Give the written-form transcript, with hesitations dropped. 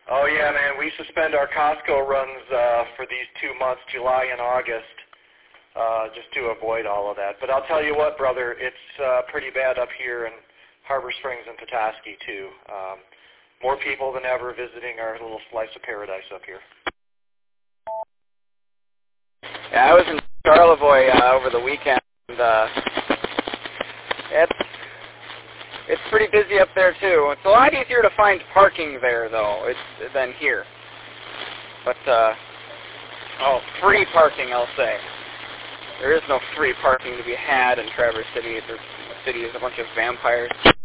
Oh, yeah, man. We suspend our Costco runs for these 2 months, July and August, just to avoid all of that. But I'll tell you what, brother, it's pretty bad up here in Harbor Springs and Petoskey, too. More people than ever visiting our little slice of paradise up here. Yeah, I was in Charlevoix over the weekend. And, it's pretty busy up there, too. It's a lot easier to find parking there, though, than here. But, free parking, I'll say. There is no free parking to be had in Traverse City. The city is a bunch of vampires.